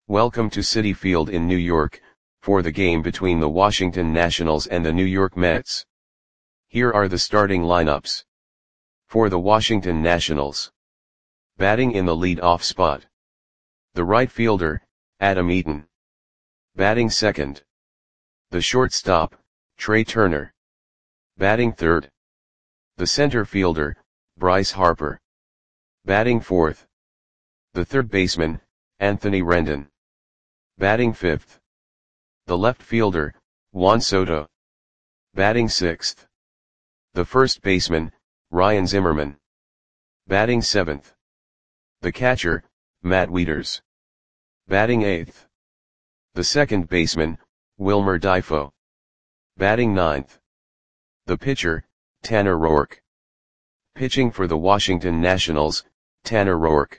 Welcome to Citi Field in New York, for the game between the Washington Nationals and the New York Mets. Here are the starting lineups. For the Washington Nationals. Batting in the lead-off spot. The right fielder, Adam Eaton. Batting second. The shortstop, Trea Turner. Batting third. The center fielder, Bryce Harper. Batting fourth. The third baseman, Anthony Rendon. Batting fifth. The left fielder, Juan Soto. Batting sixth. The first baseman, Ryan Zimmerman. Batting seventh. The catcher, Matt Wieters. Batting eighth. The second baseman, Wilmer Difo. Batting ninth. The pitcher, Tanner Roark. Pitching for the Washington Nationals, Tanner Roark.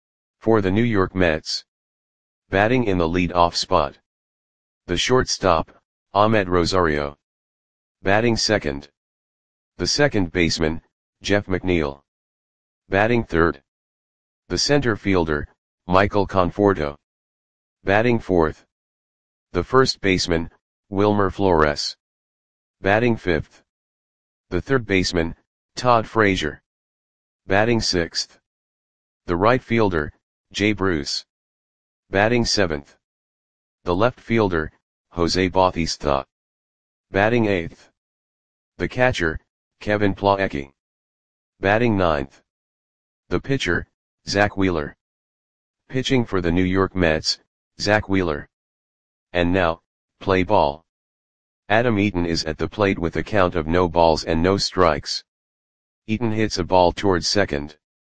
For the New York Mets. Batting in the lead-off spot. The shortstop, Amed Rosario. Batting second. The second baseman, Jeff McNeil. Batting third. The center fielder, Michael Conforto. Batting fourth. The first baseman, Wilmer Flores. Batting fifth. The third baseman, Todd Frazier. Batting sixth. The right fielder, Jay Bruce. Batting seventh. The left fielder, Jose Bautista. Batting eighth. The catcher, Kevin Plawecki. Batting ninth. The pitcher, Zack Wheeler. Pitching for the New York Mets, Zack Wheeler. And now, play ball. Adam Eaton is at the plate with a count of no balls and no strikes. Eaton hits a ball towards second.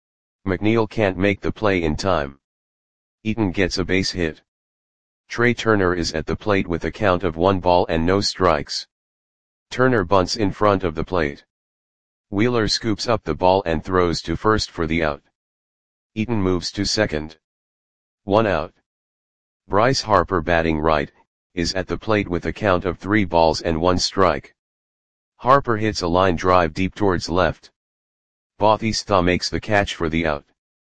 McNeil can't make the play in time. Eaton gets a base hit. Trea Turner is at the plate with a count of 1 ball and no strikes. Turner bunts in front of the plate. Wheeler scoops up the ball and throws to first for the out. Eaton moves to second. 1 out. Bryce Harper, batting right, is at the plate with a count of 3 balls and 1 strike. Harper hits a line drive deep towards left. Bautista makes the catch for the out.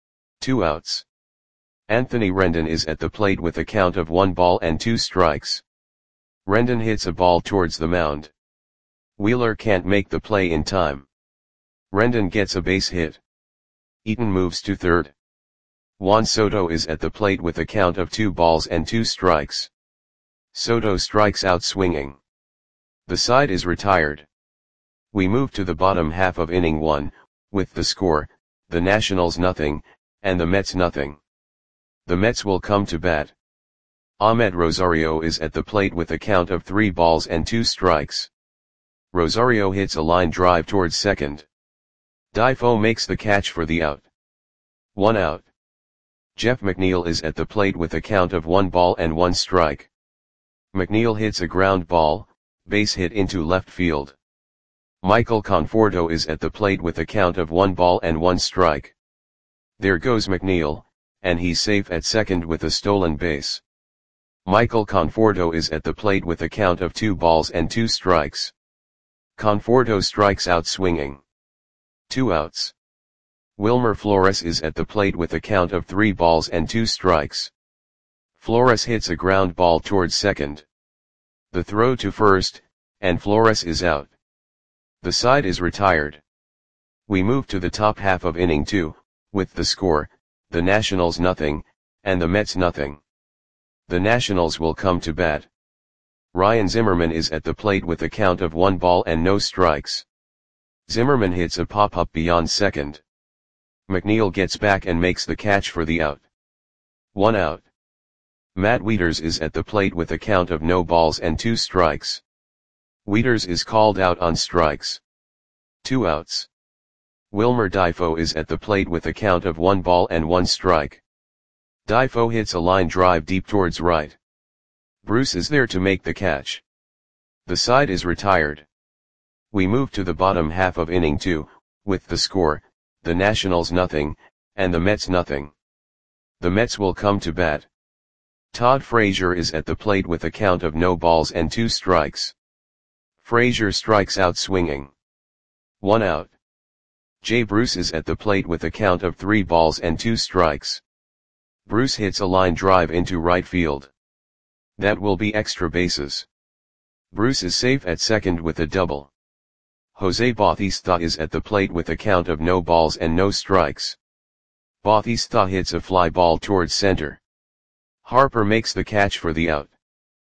2 outs. Anthony Rendon is at the plate with a count of 1 ball and 2 strikes. Rendon hits a ball towards the mound. Wheeler can't make the play in time. Rendon gets a base hit. Eaton moves to third. Juan Soto is at the plate with a count of 2 balls and 2 strikes. Soto strikes out swinging. The side is retired. We move to the bottom half of inning 1, with the score, the Nationals nothing, and the Mets nothing. The Mets will come to bat. Amed Rosario is at the plate with a count of 3 balls and 2 strikes. Rosario hits a line drive towards second. Difo makes the catch for the out. 1 out. Jeff McNeil is at the plate with a count of 1 ball and 1 strike. McNeil hits a ground ball, base hit into left field. Michael Conforto is at the plate with a count of 1 ball and 1 strike. There goes McNeil, and he's safe at second with a stolen base. Michael Conforto is at the plate with a count of 2 balls and 2 strikes. Conforto strikes out swinging. 2 outs. Wilmer Flores is at the plate with a count of 3 balls and 2 strikes. Flores hits a ground ball towards second. The throw to first, and Flores is out. The side is retired. We move to the top half of inning 2, with the score, the Nationals nothing, and the Mets nothing. The Nationals will come to bat. Ryan Zimmerman is at the plate with a count of 1 ball and no strikes. Zimmerman hits a pop-up beyond second. McNeil gets back and makes the catch for the out. 1 out. Matt Wieters is at the plate with a count of no balls and 2 strikes. Wieters is called out on strikes. 2 outs. Wilmer Difo is at the plate with a count of 1 ball and 1 strike. Difo hits a line drive deep towards right. Bruce is there to make the catch. The side is retired. We move to the bottom half of inning 2, with the score, the Nationals nothing, and the Mets nothing. The Mets will come to bat. Todd Frazier is at the plate with a count of no balls and 2 strikes. Frazier strikes out swinging. 1 out. Jay Bruce is at the plate with a count of 3 balls and 2 strikes. Bruce hits a line drive into right field. That will be extra bases. Bruce is safe at second with a double. Jose Bautista is at the plate with a count of no balls and no strikes. Bautista hits a fly ball towards center. Harper makes the catch for the out.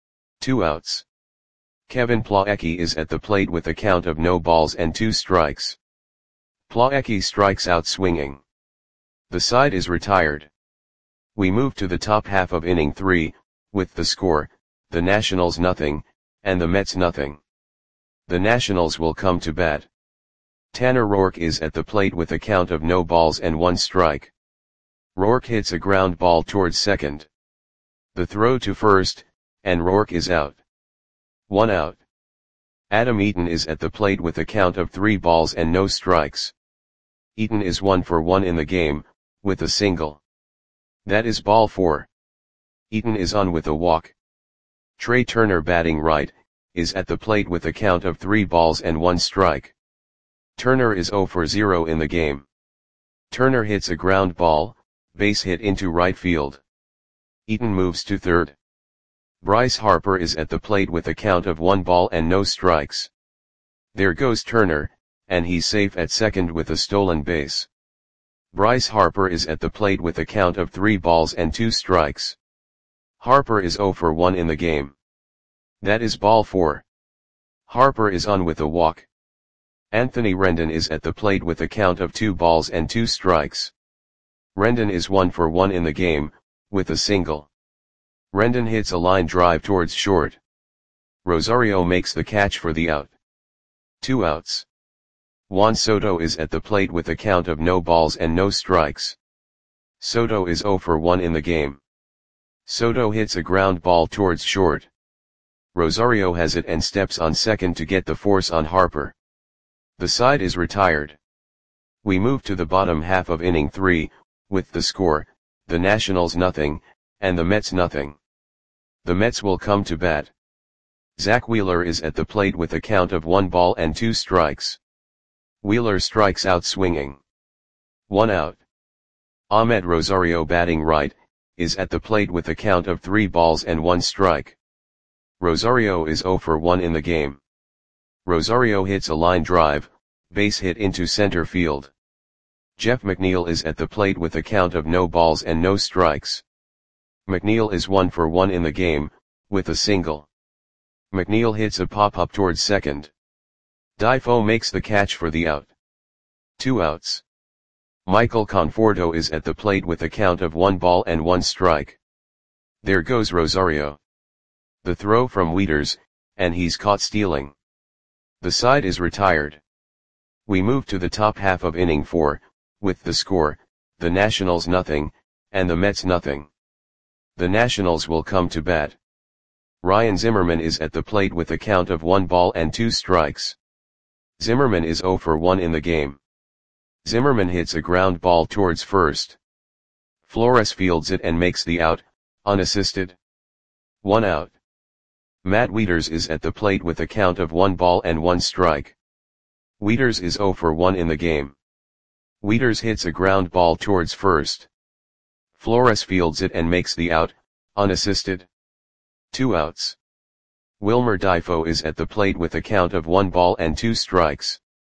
2 outs. Kevin Plawecki is at the plate with a count of no balls and 2 strikes. Plawecki strikes out swinging. The side is retired. We move to the top half of inning 3, with the score, the Nationals nothing, and the Mets nothing. The Nationals will come to bat. Tanner Roark is at the plate with a count of no balls and 1 strike. Roark hits a ground ball towards second. The throw to first, and Roark is out. 1 out. Adam Eaton is at the plate with a count of 3 balls and no strikes. Eaton is 1 for 1 in the game, with a single. That is ball 4. Eaton is on with a walk. Trey Turner, batting right, is at the plate with a count of 3 balls and 1 strike. Turner is 0 for 0 in the game. Turner hits a ground ball, base hit into right field. Eaton moves to third. Bryce Harper is at the plate with a count of 1 ball and no strikes. There goes Turner, and he's safe at second with a stolen base. Bryce Harper is at the plate with a count of 3 balls and 2 strikes. Harper is 0 for 1 in the game. That is ball 4. Harper is on with a walk. Anthony Rendon is at the plate with a count of 2 balls and 2 strikes. Rendon is 1 for 1 in the game, with a single. Rendon hits a line drive towards short. Rosario makes the catch for the out. 2 outs. Juan Soto is at the plate with a count of no balls and no strikes. Soto is 0 for 1 in the game. Soto hits a ground ball towards short. Rosario has it and steps on second to get the force on Harper. The side is retired. We move to the bottom half of inning 3, with the score, the Nationals nothing, and the Mets nothing. The Mets will come to bat. Zach Wheeler is at the plate with a count of 1 ball and 2 strikes. Wheeler strikes out swinging. 1 out. Ahmed Rosario, batting right, is at the plate with a count of 3 balls and 1 strike. Rosario is 0 for 1 in the game. Rosario hits a line drive, base hit into center field. Jeff McNeil is at the plate with a count of no balls and no strikes. McNeil is 1 for 1 in the game, with a single. McNeil hits a pop-up towards second. Difo makes the catch for the out. 2 outs. Michael Conforto is at the plate with a count of 1 ball and 1 strike. There goes Rosario. The throw from Wieters, and he's caught stealing. The side is retired. We move to the top half of inning 4, with the score, the Nationals nothing, and the Mets nothing. The Nationals will come to bat. Ryan Zimmerman is at the plate with a count of 1 ball and 2 strikes. Zimmerman is 0 for 1 in the game. Zimmerman hits a ground ball towards first. Flores fields it and makes the out, unassisted. 1 out. Matt Wieters is at the plate with a count of 1 ball and 1 strike. Wieters is 0 for 1 in the game. Wieters hits a ground ball towards first. Flores fields it and makes the out, unassisted. 2 outs. Wilmer Difo is at the plate with a count of 1 ball and 2 strikes.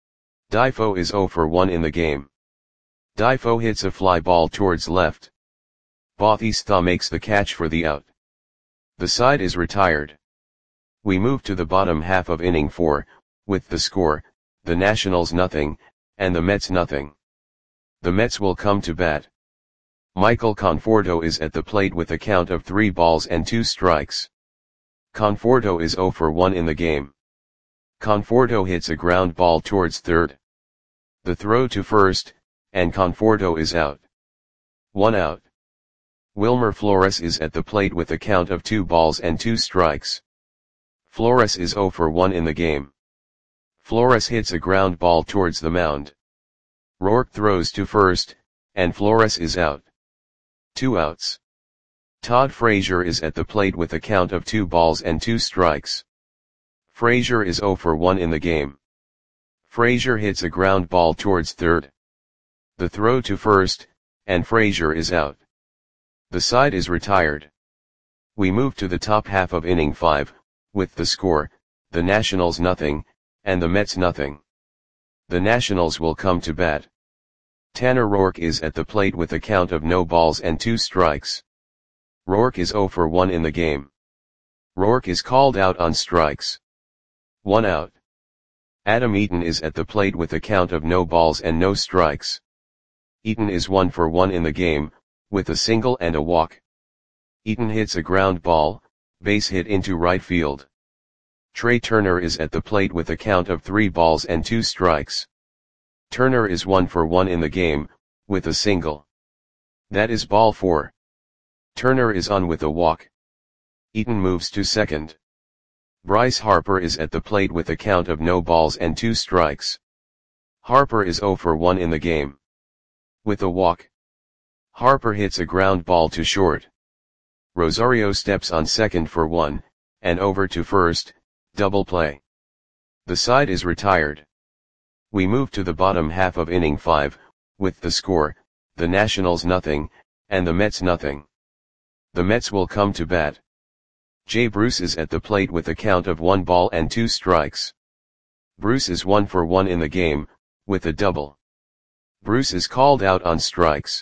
Difo is 0 for 1 in the game. Difo hits a fly ball towards left. Bautista makes the catch for the out. The side is retired. We move to the bottom half of inning 4, with the score, the Nationals nothing, and the Mets nothing. The Mets will come to bat. Michael Conforto is at the plate with a count of 3 balls and 2 strikes. Conforto is 0 for 1 in the game. Conforto hits a ground ball towards third. The throw to first, and Conforto is out. 1 out. Wilmer Flores is at the plate with a count of 2 balls and 2 strikes. Flores is 0 for 1 in the game. Flores hits a ground ball towards the mound. Roark throws to first, and Flores is out. 2 outs. Todd Frazier is at the plate with a count of 2 balls and 2 strikes. Frazier is 0 for 1 in the game. Frazier hits a ground ball towards third. The throw to first, and Frazier is out. The side is retired. We move to the top half of inning 5, with the score, the Nationals nothing, and the Mets nothing. The Nationals will come to bat. Tanner Roark is at the plate with a count of no balls and 2 strikes. Roark is 0 for 1 in the game. Roark is called out on strikes. 1 out. Adam Eaton is at the plate with a count of no balls and no strikes. Eaton is 1 for 1 in the game, with a single and a walk. Eaton hits a ground ball, base hit into right field. Trey Turner is at the plate with a count of 3 balls and 2 strikes. Turner is 1 for 1 in the game, with a single. That is ball 4. Turner is on with a walk. Eaton moves to second. Bryce Harper is at the plate with a count of no balls and 2 strikes. Harper is 0 for 1 in the game. With a walk. Harper hits a ground ball to short. Rosario steps on second for 1, and over to first, double play. The side is retired. We move to the bottom half of inning 5, with the score, the Nationals nothing, and the Mets nothing. The Mets will come to bat. Jay Bruce is at the plate with a count of 1 ball and 2 strikes. Bruce is 1 for 1 in the game, with a double. Bruce is called out on strikes.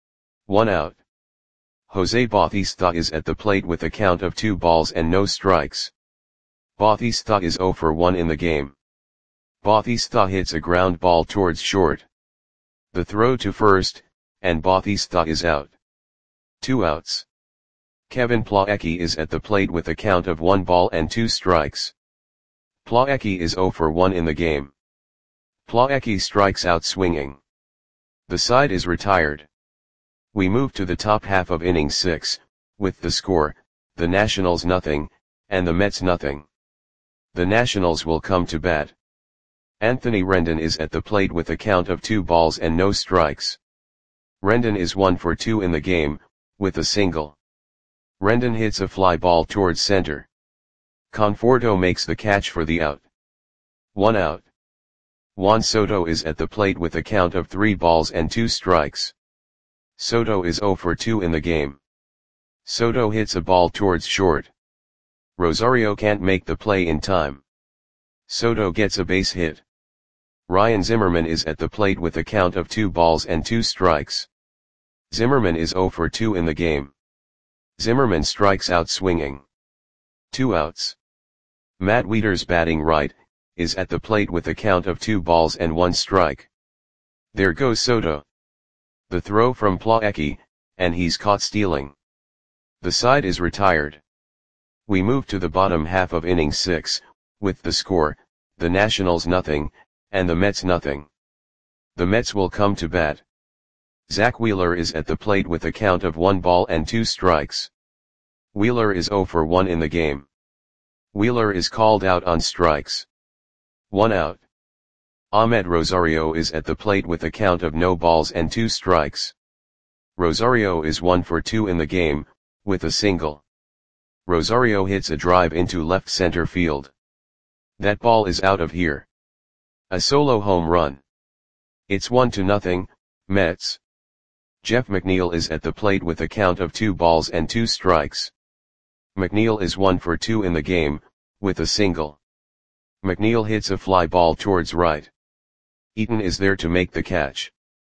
1 out. Jose Bautista is at the plate with a count of 2 balls and no strikes. Bautista is 0 for 1 in the game. Bautista hits a ground ball towards short. The throw to first, and Bautista is out. 2 outs. Kevin Plawecki is at the plate with a count of 1 ball and 2 strikes. Plawecki is 0 for 1 in the game. Plawecki strikes out swinging. The side is retired. We move to the top half of inning 6, with the score, the Nationals nothing, and the Mets nothing. The Nationals will come to bat. Anthony Rendon is at the plate with a count of 2 balls and no strikes. Rendon is 1 for 2 in the game, with a single. Rendon hits a fly ball towards center. Conforto makes the catch for the out. 1 out. Juan Soto is at the plate with a count of 3 balls and 2 strikes. Soto is 0 for 2 in the game. Soto hits a ball towards short. Rosario can't make the play in time. Soto gets a base hit. Ryan Zimmerman is at the plate with a count of 2 balls and 2 strikes. Zimmerman is 0 for 2 in the game. Zimmerman strikes out swinging. 2 outs. Matt Wieters batting right, is at the plate with a count of 2 balls and 1 strike. There goes Soto. The throw from Plawecki, and he's caught stealing. The side is retired. We move to the bottom half of inning 6, with the score, the Nationals nothing, and the Mets nothing. The Mets will come to bat. Zach Wheeler is at the plate with a count of 1 ball and 2 strikes. Wheeler is 0 for 1 in the game. Wheeler is called out on strikes. 1 out. Ahmed Rosario is at the plate with a count of no balls and 2 strikes. Rosario is 1 for 2 in the game, with a single. Rosario hits a drive into left center field. That ball is out of here. A solo home run. It's 1-0, Mets. Jeff McNeil is at the plate with a count of 2 balls and 2 strikes. McNeil is 1 for 2 in the game, with a single. McNeil hits a fly ball towards right. Eaton is there to make the catch.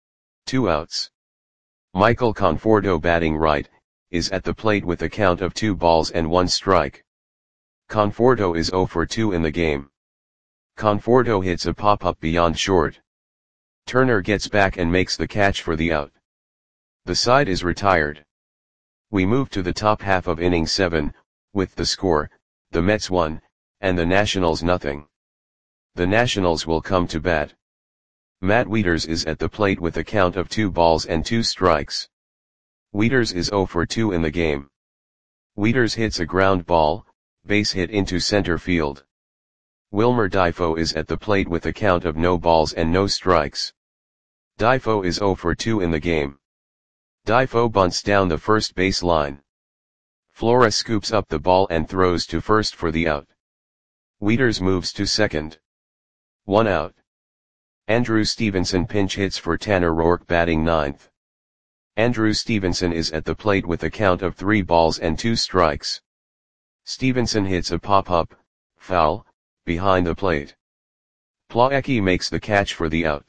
2 outs. Michael Conforto batting right, is at the plate with a count of 2 balls and 1 strike. Conforto is 0 for 2 in the game. Conforto hits a pop-up beyond short. Turner gets back and makes the catch for the out. The side is retired. We move to the top half of inning 7, with the score, the Mets 1, and the Nationals nothing. The Nationals will come to bat. Matt Wieters is at the plate with a count of 2 balls and 2 strikes. Wieters is 0 for 2 in the game. Wieters hits a ground ball, base hit into center field. Wilmer Difo is at the plate with a count of no balls and no strikes. Difo is 0 for 2 in the game. Difo bunts down the first base line. Flora scoops up the ball and throws to first for the out. Wieters moves to second. 1 out. Andrew Stevenson pinch hits for Tanner Roark batting ninth. Andrew Stevenson is at the plate with a count of 3 balls and 2 strikes. Stevenson hits a pop-up, foul, behind the plate. Plawecki makes the catch for the out.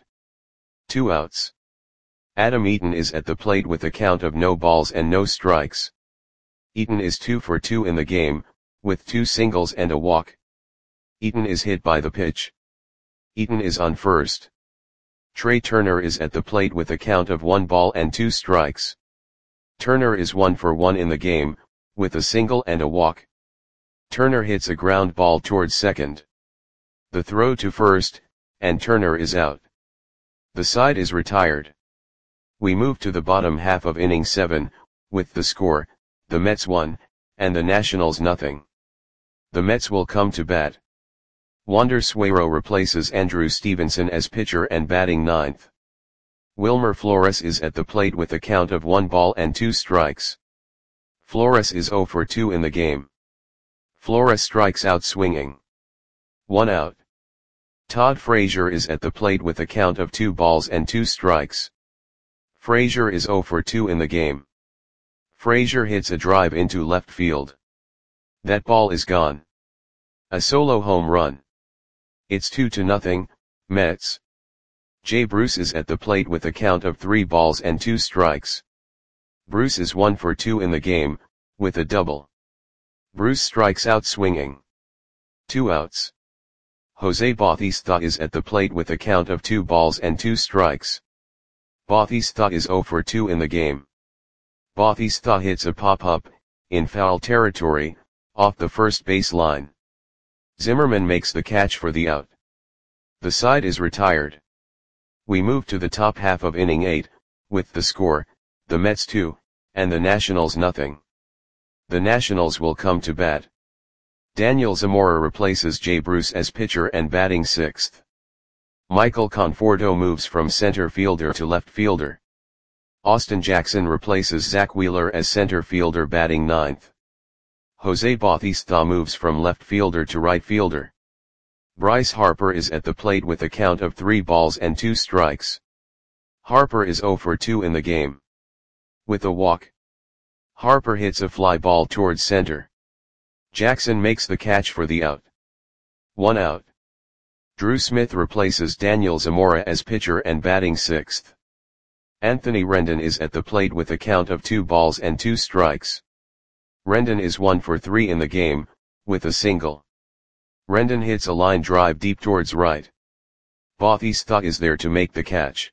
2 outs. Adam Eaton is at the plate with a count of no balls and no strikes. Eaton is 2 for 2 in the game, with 2 singles and a walk. Eaton is hit by the pitch. Eaton is on first. Trey Turner is at the plate with a count of 1 ball and 2 strikes. Turner is 1 for 1 in the game, with a single and a walk. Turner hits a ground ball towards second. The throw to first, and Turner is out. The side is retired. We move to the bottom half of inning 7, with the score, the Mets 1, and the Nationals nothing. The Mets will come to bat. Wander Suero replaces Andrew Stevenson as pitcher and batting ninth. Wilmer Flores is at the plate with a count of 1 ball and 2 strikes. Flores is 0 for 2 in the game. Flores strikes out swinging. 1 out. Todd Frazier is at the plate with a count of 2 balls and 2 strikes. Frazier is 0 for 2 in the game. Frazier hits a drive into left field. That ball is gone. A solo home run. It's 2-0, Mets. Jay Bruce is at the plate with a count of 3 balls and 2 strikes. Bruce is 1 for 2 in the game, with a double. Bruce strikes out swinging. 2 outs. Jose Bautista is at the plate with a count of 2 balls and 2 strikes. Bautista is 0 for 2 in the game. Bautista hits a pop-up, in foul territory, off the first base line. Zimmerman makes the catch for the out. The side is retired. We move to the top half of inning 8, with the score, the Mets 2, and the Nationals nothing. The Nationals will come to bat. Daniel Zamora replaces Jay Bruce as pitcher and batting 6th. Michael Conforto moves from center fielder to left fielder. Austin Jackson replaces Zach Wheeler as center fielder batting 9th. Jose Bautista moves from left fielder to right fielder. Bryce Harper is at the plate with a count of 3 balls and 2 strikes. Harper is 0 for 2 in the game. With a walk. Harper hits a fly ball towards center. Jackson makes the catch for the out. 1 out. Drew Smith replaces Daniel Zamora as pitcher and batting 6th. Anthony Rendon is at the plate with a count of 2 balls and 2 strikes. Rendon is 1 for 3 in the game, with a single. Rendon hits a line drive deep towards right. Bautista is there to make the catch.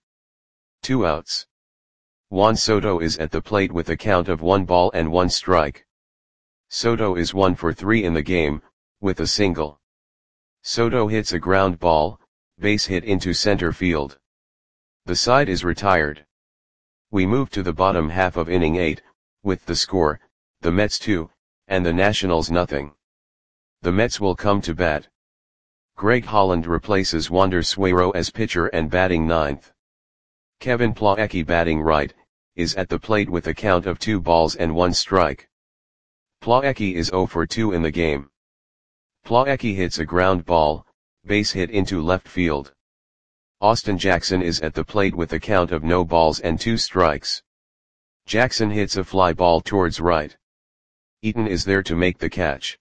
2 outs. Juan Soto is at the plate with a count of 1 ball and 1 strike. Soto is 1 for 3 in the game, with a single. Soto hits a ground ball, base hit into center field. The side is retired. We move to the bottom half of inning 8, with the score, the Mets 2, and the Nationals nothing. The Mets will come to bat. Greg Holland replaces Wander Suero as pitcher and batting 9th. Kevin Plawecki batting right, is at the plate with a count of 2 balls and 1 strike. Plawecki is 0 for 2 in the game. Plawecki hits a ground ball, base hit into left field. Austin Jackson is at the plate with a count of no balls and 2 strikes. Jackson hits a fly ball towards right. Eaton is there to make the catch.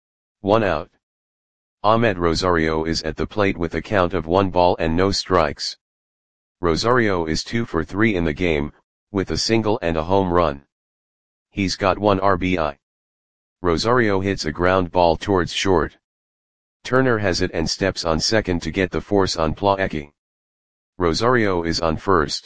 1 out. Ahmed Rosario is at the plate with a count of 1 ball and no strikes. Rosario is 2 for 3 in the game, with a single and a home run. He's got 1 RBI. Rosario hits a ground ball towards short. Turner has it and steps on second to get the force on Plawecki. Rosario is on first.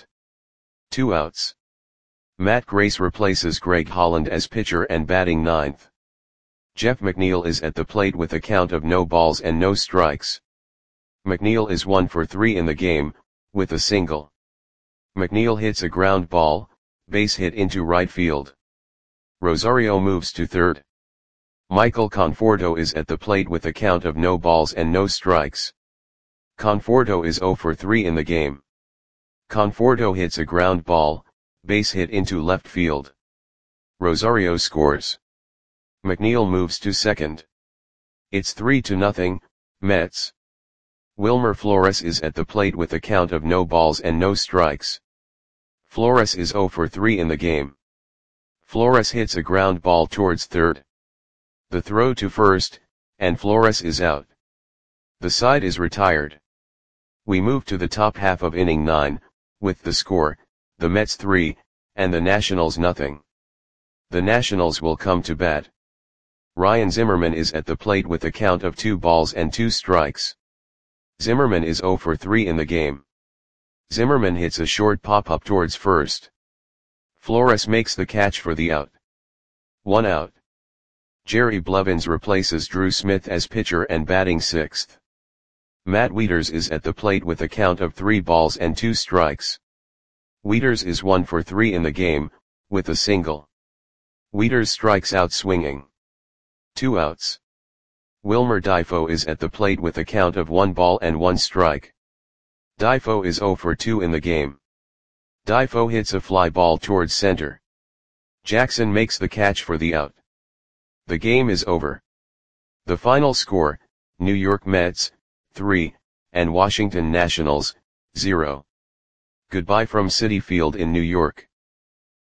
2 outs. Matt Grace replaces Greg Holland as pitcher and batting 9th. Jeff McNeil is at the plate with a count of no balls and no strikes. McNeil is 1 for 3 in the game, with a single. McNeil hits a ground ball, base hit into right field. Rosario moves to third. Michael Conforto is at the plate with a count of no balls and no strikes. Conforto is 0 for 3 in the game. Conforto hits a ground ball, base hit into left field. Rosario scores. McNeil moves to second. It's 3-0, Mets. Wilmer Flores is at the plate with a count of no balls and no strikes. Flores is 0 for 3 in the game. Flores hits a ground ball towards third. The throw to first, and Flores is out. The side is retired. We move to the top half of inning 9, with the score, the Mets 3, and the Nationals nothing. The Nationals will come to bat. Ryan Zimmerman is at the plate with a count of 2 balls and 2 strikes. Zimmerman is 0 for 3 in the game. Zimmerman hits a short pop-up towards first. Flores makes the catch for the out. 1 out. Jerry Blevins replaces Drew Smith as pitcher and batting 6th. Matt Wieters is at the plate with a count of 3 balls and 2 strikes. Wieters is 1 for 3 in the game, with a single. Wieters strikes out swinging. 2 outs. Wilmer Difo is at the plate with a count of 1 ball and 1 strike. Difo is 0 for 2 in the game. Difo hits a fly ball towards center. Jackson makes the catch for the out. The game is over. The final score, New York Mets, 3, and Washington Nationals, 0. Goodbye from Citi Field in New York.